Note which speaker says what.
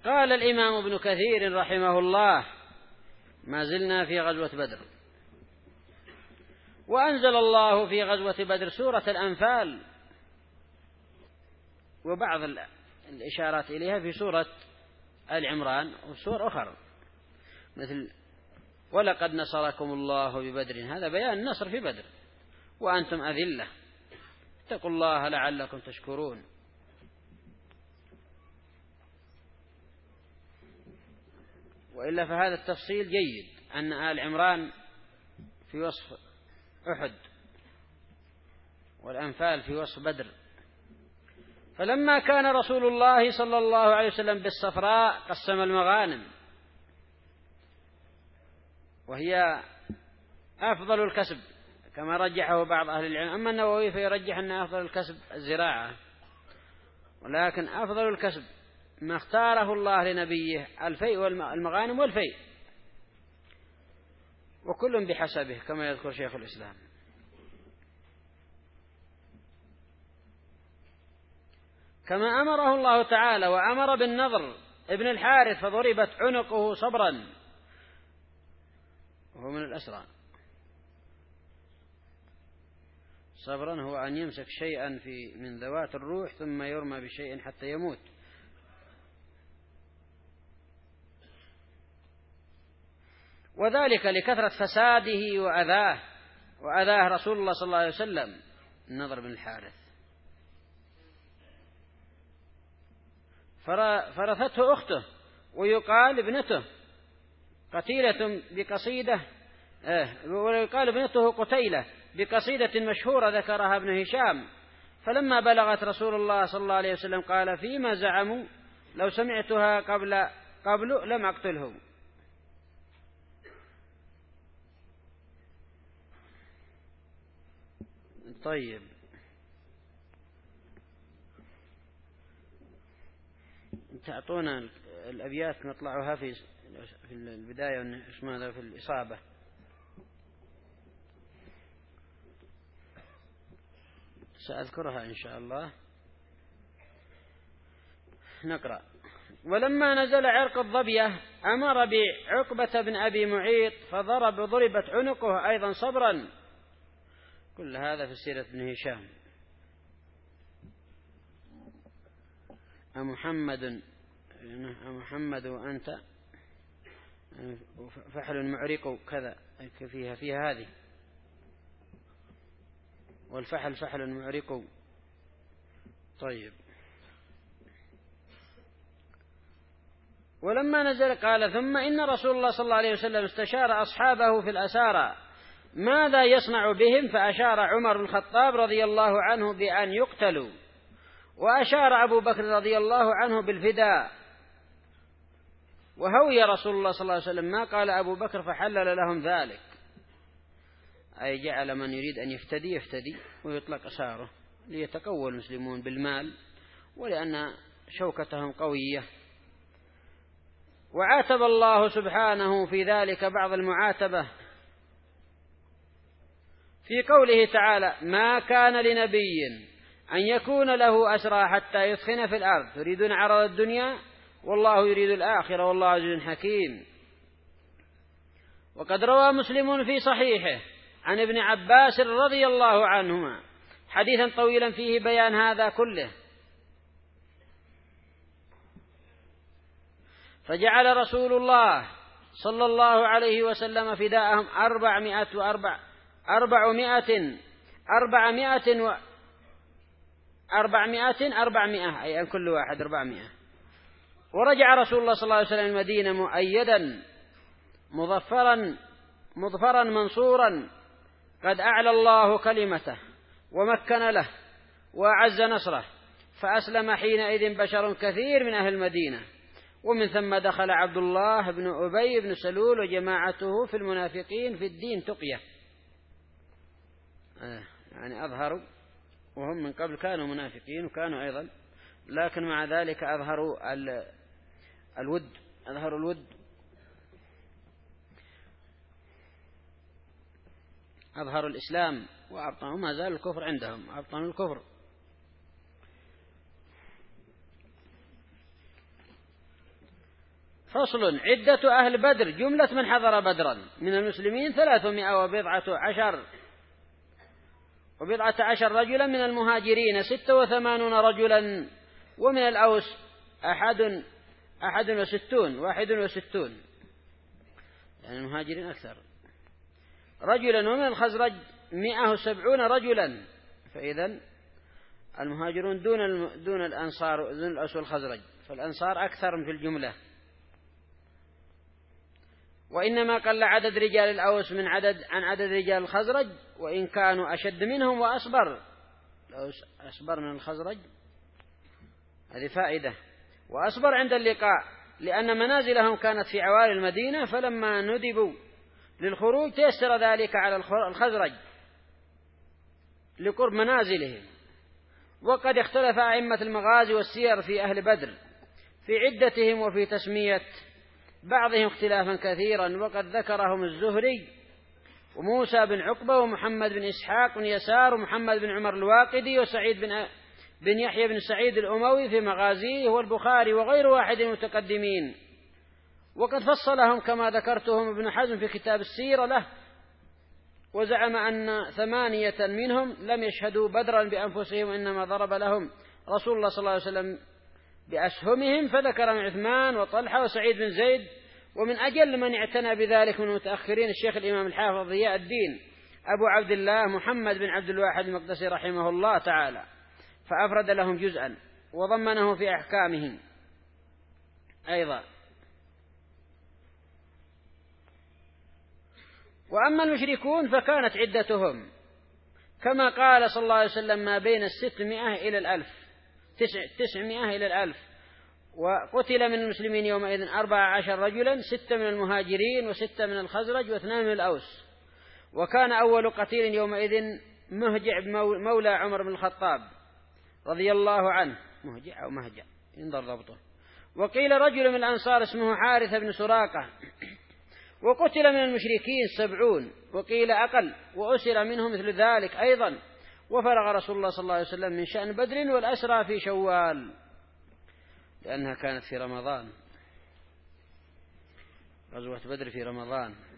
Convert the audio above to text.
Speaker 1: قال الإمام ابن كثير رحمه الله: ما زلنا في غزوة بدر، وأنزل الله في غزوة بدر سورة الأنفال وبعض الإشارات إليها في سورة آل عمران وسور أخرى، مثل ولقد نصركم الله ببدر، هذا بيان النصر في بدر، وأنتم أذلة، اتقوا الله لعلكم تشكرون. وإلا فهذا التفصيل جيد، أن آل عمران في وصف أحد والأنفال في وصف بدر. فلما كان رسول الله صلى الله عليه وسلم بالصفراء قسم المغانم، وهي أفضل الكسب كما رجحه بعض أهل العلم، أما النووي فيرجح أن أفضل الكسب الزراعة، ولكن أفضل الكسب ما اختاره الله لنبيه الفيء والمغانم والفيء، وكل بحسبه كما يذكر شيخ الإسلام. كما أمره الله تعالى وأمر بالنضر ابن الحارث فضربت عنقه صبرا، وهو من الأسرى. صبرا هو أن يمسك شيئا من ذوات الروح ثم يرمى بشيء حتى يموت. وذلك لكثرة فساده وأذاه رسول الله صلى الله عليه وسلم النضر بن الحارث، فرثته أخته ويقال ابنته قتيلة بقصيدة، ويقال ابنته قتيلة بقصيدة مشهورة ذكرها ابن هشام. فلما بلغت رسول الله صلى الله عليه وسلم قال: فيما زعموا لو سمعتها قبل لم أقتله. طيب، تعطونا الأبيات نطلعها في البداية اسمها في الإصابة. سأذكرها إن شاء الله. نقرأ: ولما نزل عرق الظبية أمر بعقبة بن أبي معيط ضربت عنقه أيضا صبرا. كل هذا في سيرة ابن هشام. أمحمد وأنت فحل معرق كذا، فيها هذه، والفحل فحل معرق. طيب، ولما نزل قال: ثم إن رسول الله صلى الله عليه وسلم استشار أصحابه في الأسارى ماذا يصنع بهم، فأشار عمر بن الخطاب رضي الله عنه بأن يقتلوا، وأشار أبو بكر رضي الله عنه بالفداء. وهوي رسول الله صلى الله عليه وسلم ما قال أبو بكر فحلل لهم ذلك، أي جعل من يريد أن يفتدي ويطلق أساره ليتقوى المسلمون بالمال، ولأن شوكتهم قوية. وعاتب الله سبحانه في ذلك بعض المعاتبة في قوله تعالى: ما كان لنبي أن يكون له أسرى حتى يثخن في الأرض تريدون عرض الدنيا والله يريد الآخرة والله عزيز حكيم. وقد روى مسلم في صحيحه عن ابن عباس رضي الله عنهما حديثا طويلا فيه بيان هذا كله. فجعل رسول الله صلى الله عليه وسلم فداءهم 400 أي أن كل واحد 400. ورجع رسول الله صلى الله عليه وسلم المدينة مؤيدا مظفرا منصورا، قد أعلى الله كلمته ومكن له وأعز نصره، فأسلم حينئذ بشر كثير من أهل المدينة. ومن ثم دخل عبد الله بن أبي بن سلول وجماعته في المنافقين في الدين تقية، يعني أظهروا، وهم من قبل كانوا منافقين وكانوا أيضا، لكن مع ذلك أظهروا الود، أظهروا الإسلام وأبطنوا، ما زال الكفر عندهم، أبطنوا الكفر. فصل. عدة أهل بدر جملة من حضر بدرا من المسلمين 319 رجلا، من المهاجرين 86 رجلا، ومن الأوس 61 يعني المهاجرين أكثر رجلا، ومن الخزرج 170 رجلا. فإذا المهاجرون دون الأنصار، دون الأوس والخزرج، فالأنصار أكثر في الجملة. وإنما قل عدد رجال الأوس عن عدد رجال الخزرج، وإن كانوا أشد منهم وأصبر. الأوس أصبر من الخزرج، هذه فائدة. وأصبر عند اللقاء، لأن منازلهم كانت في عوالي المدينة، فلما ندبوا للخروج تيسر ذلك على الخزرج لقرب منازلهم. وقد اختلف أئمة المغازي والسير في أهل بدر في عدتهم وفي تسمية بعضهم اختلافا كثيرا، وقد ذكرهم الزهري وموسى بن عقبة ومحمد بن إسحاق بن يسار ومحمد بن عمر الواقدي وسعيد بن يحيى بن سعيد الأموي في مغازيه، والبخاري وغير واحد من المتقدمين. وقد فصلهم كما ذكرتهم ابن حزم في كتاب السيرة له، وزعم أن 8 منهم لم يشهدوا بدرا بأنفسهم، إنما ضرب لهم رسول الله صلى الله عليه وسلم بأسهمهم، فذكر من عثمان وطلحة وسعيد بن زيد. ومن أجل من اعتنى بذلك من المتأخرين الشيخ الإمام الحافظ ضياء الدين أبو عبد الله محمد بن عبد الواحد المقدسي رحمه الله تعالى، فأفرد لهم جزءا وضمنه في أحكامه أيضا. وأما المشركون فكانت عدتهم كما قال صلى الله عليه وسلم ما بين 600 إلى 1000، 900 إلى 1000. وقتل من المسلمين يومئذ 14 رجلا، 6 من المهاجرين و6 من الخزرج و2 من الأوس. وكان أول قتيل يومئذ مهجع مولى عمر بن الخطاب رضي الله عنه، مهجع أو مهجع ينظر ضبطه. وقيل رجل من الأنصار اسمه حارث بن سراقة. وقتل من المشركين 70، وقيل أقل، وأسر منهم مثل ذلك أيضا. وفرغ رسول الله صلى الله عليه وسلم من شأن بدر والأسرى في شوال، لأنها كانت في رمضان، غزوة بدر في رمضان.